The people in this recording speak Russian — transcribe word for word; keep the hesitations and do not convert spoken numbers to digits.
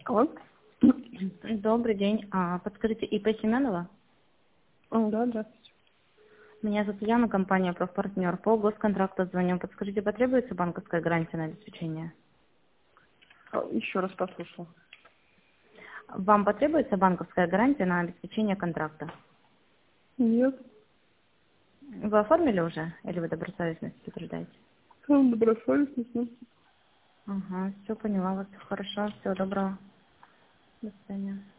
Алло. Добрый день. А, подскажите, И П Семенова? О, да, здравствуйте. Меня зовут Яна, компания «Профпартнер». По госконтракту звоню. Подскажите, потребуется банковская гарантия на обеспечение? А, Еще раз послушала. Вам потребуется банковская гарантия на обеспечение контракта? Нет. Вы оформили уже? Или вы добросовестность утверждаете? Сам добросовестность, ну. Ага, все поняла вас. Хорошо, всего доброго. До свидания.